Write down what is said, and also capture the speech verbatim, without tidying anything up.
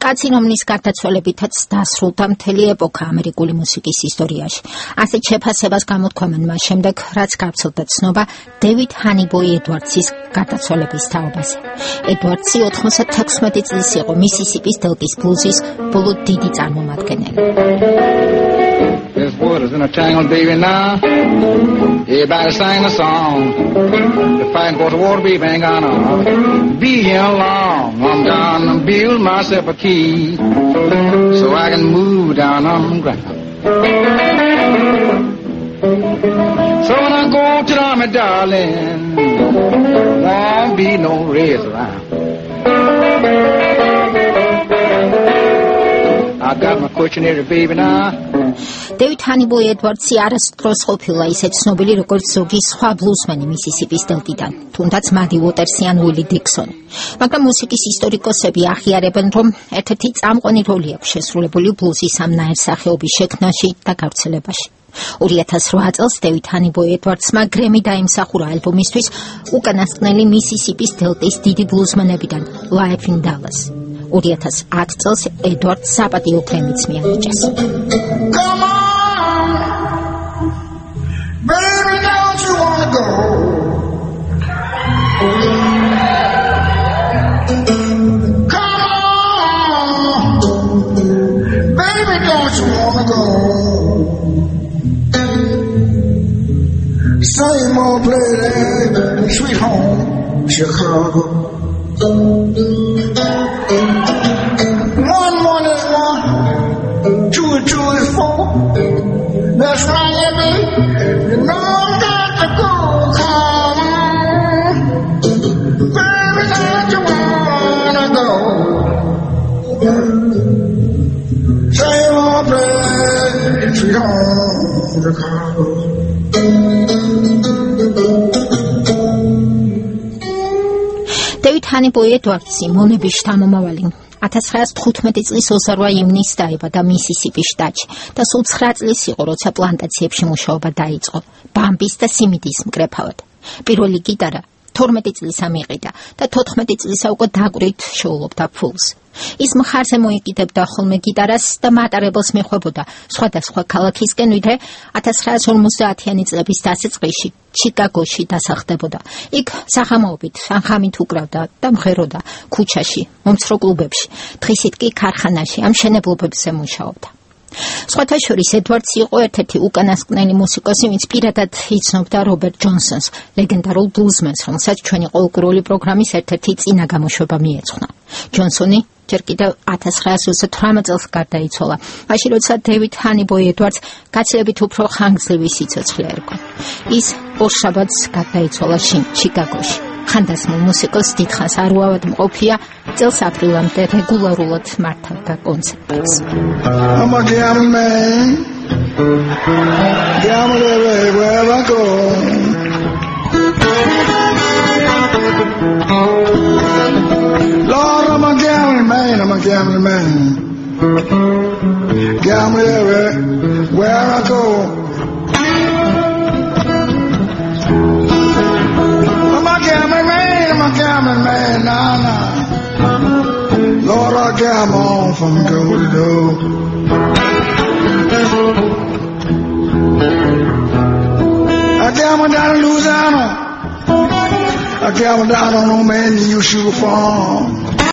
კაცი რომლის გარდაცვალებითაც დასრულდა მთელი ეპოქა ამერიკული მუსიკის ისტორიაში. ასეთ შეფასებას გამოთქვამენ მას შემდეგ, რაც გავრცელდა ცნობა დევიდ ჰანიბოი ედვარდსის გარდაცვალების თაობაზე. ედვარდსი ოთხმოცდათექვსმეტი წლის იყო მისისიპის დელტის ბლუზის ბოლო დიდი წარმომადგენელი. This wood is in a tangle, baby, now. Everybody sing a song. The fighting for the water, baby, ain't gonna be here long. I'm gonna build myself a key so I can move down on the ground. So when I go to the army, darling, won't be no race around. I got my questionnaire, baby, now. დევიდ ჰანიბოი ედვარდსი არასდროს ყოფილა ისე ცნობილი როგორც ზოგი სხვა ბლუზმენი მისისიპის დელტიდან, თუნდაც მადი უოტერსი ან უილი დიქსონი. მაგრამ მუსიკის ისტორიკოსები აღიარებენ, რომ ერთ-ერთი წამყვანი როლი აქვს შესრულებული ბლუზის ამ ნაირსახეობის შექმნაში და გავრცელებაში. ორი ათას რვა წელს დევიდ ჰანიბოი ედვარდსმა გრემი დაიმსახურა ალბომისთვის უკანასკნელი მისისიპის დელტის დიდი ბლუზმენებიდან Life in Dallas. ორი ათას ათ წელს ედვარდს საპატიო გრემიც მიანიჭეს. Come on, baby, don't you wanna go? Come on, baby, don't you wanna go? Same old place, sweet home, Chicago. One, one is one, two and two is four. That's right, baby. You know I got to go. Come on, baby, don't you wanna go? Same old place, sweet home, Chicago. დევიდ ჰანიბოი ედვარდსი მონების შთამომავალი ათას ცხრაასი თხუთმეტი წლის ოცდარვა ივნისს დაიბადა მისისიპის შტატში და სულ ცხრა წლის იყო, როცა პლანტაციებში მუშაობა დაიწყო ბამბის და სიმინდის მკრეფავად. პირველი გიტარა თორმეტი წლის ამიყიდა და თოთხმეტი წლისა უკვე დაკვირით შეულობდა ფულს. ის მხარზე მოიკიდებდა ხოლმე გიტარას და მატარებელს მიხვებოდა სხვადასხვა ქალაქისკენ, ვიდრე ათას ცხრაასი ორმოცდაათიანი წლების დასაწყისში ჩიკაგოში დასახდებოდა. იქ საღამოობით ან ღამით უკრავდა და მღეროდა ქუჩაში, მომცრო კლუბებში, დღისით კი ქარხანაში ამ მშენებლობებზე მუშაობდა. სხვათა შორის ედვარდსი იყო ერთ-ერთი უკანასკნელი მუსიკოსი, ვინც პირადად იცნობდა რობერტ ჯონსონს, ლეგენდარულ ბლუზმენს, რომელსაც ჩვენი ყოველკვირეული პროგრამის ერთ-ერთი წინა გამოშვება მიეძღვნა. ჯონსონი ჯერ კიდევ ათას ცხრაასი ოცდათვრამეტ წელს გარდაიცვალა, მაშინ როცა დევიდ ჰანიბოი ედვარდს გაცილებით უფრო ხანგრძლივი სიცოცხლე ერგო. ის ორშაბათს გარდაიცვალა ჩიკაგოში. ხანდასმულ მუსიკოსს დიდხანს არ უავადმყოფია, წელს აპრილამდე რეგულარულად მართავდა კონცერტებს. I'm a gambling man, gamble everywhere I go. Lord, I'm a gambling man, I'm a gambling man, gamble everywhere I go. I'm a gambling man, I'm a gambling man, nah, nah. Lord, I gamble on from door to door. I gamble down in Louisiana. I gamble down on old man Neil Sugar Farm.